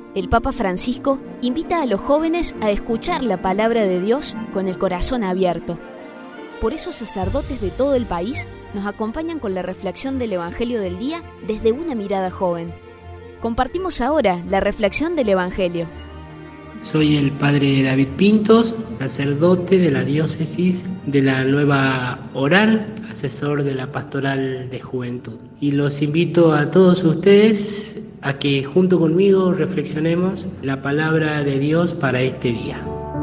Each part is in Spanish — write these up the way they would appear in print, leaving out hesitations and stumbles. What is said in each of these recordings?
el Papa Francisco invita a los jóvenes a escuchar la palabra de Dios con el corazón abierto. Por eso sacerdotes de todo el país nos acompañan con la reflexión del Evangelio del día desde una mirada joven. Compartimos ahora la reflexión del Evangelio. Soy el padre David Pintos, sacerdote de la diócesis de la Nueva Oral, asesor de la Pastoral de Juventud. Y los invito a todos ustedes a que junto conmigo reflexionemos la palabra de Dios para este día.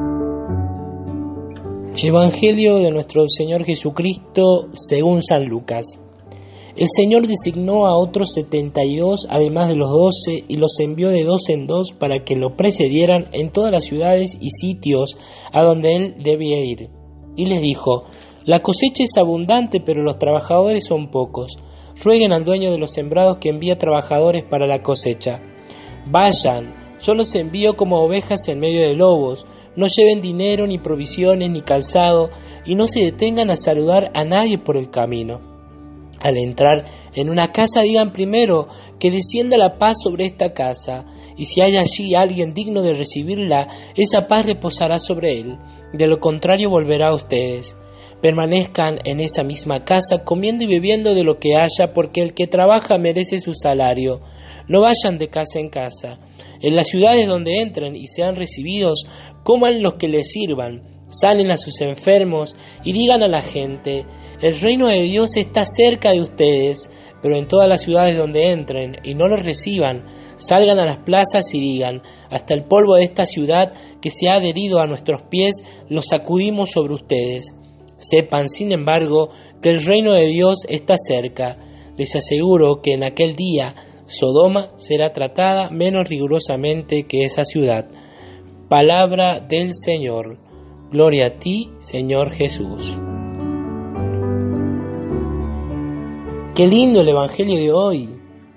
Evangelio de nuestro Señor Jesucristo según San Lucas. El Señor designó a otros 72, además de los 12, y los envió de 2 en 2 para que lo precedieran en todas las ciudades y sitios a donde él debía ir. Y les dijo: la cosecha es abundante, pero los trabajadores son pocos. Rueguen al dueño de los sembrados que envíe trabajadores para la cosecha. Vayan, yo los envío como ovejas en medio de lobos. No lleven dinero, ni provisiones, ni calzado, y no se detengan a saludar a nadie por el camino. Al entrar en una casa digan primero: que descienda la paz sobre esta casa, y si hay allí alguien digno de recibirla, esa paz reposará sobre él. De lo contrario volverá a ustedes. Permanezcan en esa misma casa, comiendo y bebiendo de lo que haya, porque el que trabaja merece su salario. No vayan de casa en casa. En las ciudades donde entren y sean recibidos, coman los que les sirvan. Sanen a sus enfermos y digan a la gente: el reino de Dios está cerca de ustedes. Pero en todas las ciudades donde entren y no los reciban, salgan a las plazas y digan: hasta el polvo de esta ciudad que se ha adherido a nuestros pies lo sacudimos sobre ustedes. Sepan, sin embargo, que el reino de Dios está cerca. Les aseguro que en aquel día Sodoma será tratada menos rigurosamente que esa ciudad. Palabra del Señor. Gloria a ti, Señor Jesús. Qué lindo el Evangelio de hoy,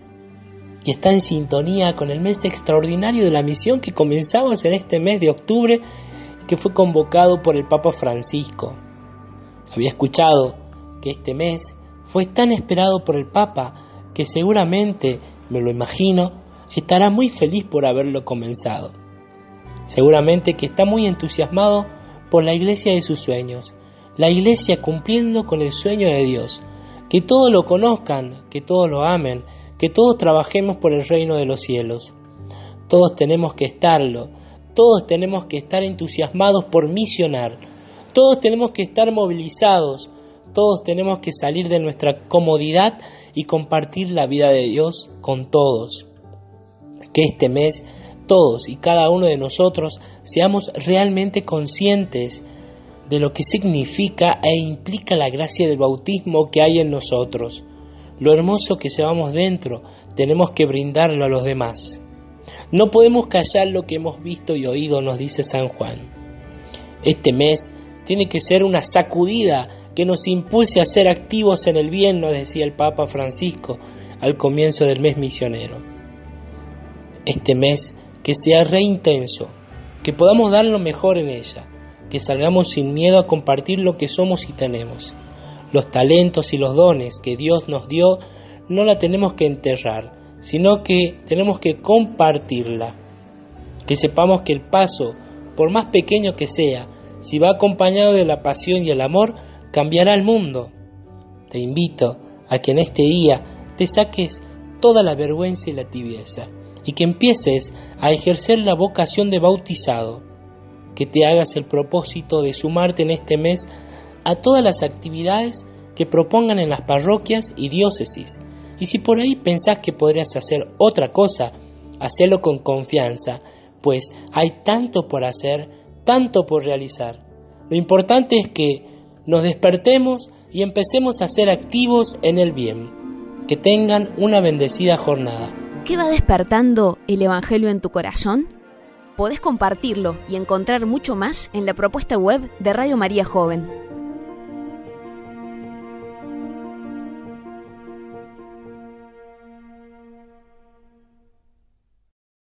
y está en sintonía con el mes extraordinario de la misión que comenzamos en este mes de octubre, que fue convocado por el Papa Francisco. Había escuchado que este mes fue tan esperado por el Papa que seguramente, me lo imagino, estará muy feliz por haberlo comenzado. Seguramente que está muy entusiasmado por la iglesia de sus sueños, la iglesia cumpliendo con el sueño de Dios, que todos lo conozcan, que todos lo amen, que todos trabajemos por el reino de los cielos. Todos tenemos que estarlo, todos tenemos que estar entusiasmados por misionar, todos tenemos que estar movilizados, todos tenemos que salir de nuestra comodidad y compartir la vida de Dios con todos. Que este mes todos y cada uno de nosotros seamos realmente conscientes de lo que significa e implica la gracia del bautismo que hay en nosotros. Lo hermoso que llevamos dentro, tenemos que brindarlo a los demás. No podemos callar lo que hemos visto y oído, nos dice San Juan. Este mes tiene que ser una sacudida que nos impulse a ser activos en el bien, nos decía el Papa Francisco al comienzo del mes misionero. Este mes que sea re intenso, que podamos dar lo mejor en ella, que salgamos sin miedo a compartir lo que somos y tenemos. Los talentos y los dones que Dios nos dio no la tenemos que enterrar, sino que tenemos que compartirla. Que sepamos que el paso, por más pequeño que sea, si va acompañado de la pasión y el amor, cambiará el mundo. Te invito a que en este día te saques toda la vergüenza y la tibieza, y que empieces a ejercer la vocación de bautizado, que te hagas el propósito de sumarte en este mes a todas las actividades que propongan en las parroquias y diócesis. Y si por ahí pensás que podrías hacer otra cosa, hacelo con confianza, pues hay tanto por hacer, tanto por realizar. Lo importante es que nos despertemos y empecemos a ser activos en el bien. Que tengan una bendecida jornada. ¿Qué va despertando el Evangelio en tu corazón? Podés compartirlo y encontrar mucho más en la propuesta web de Radio María Joven.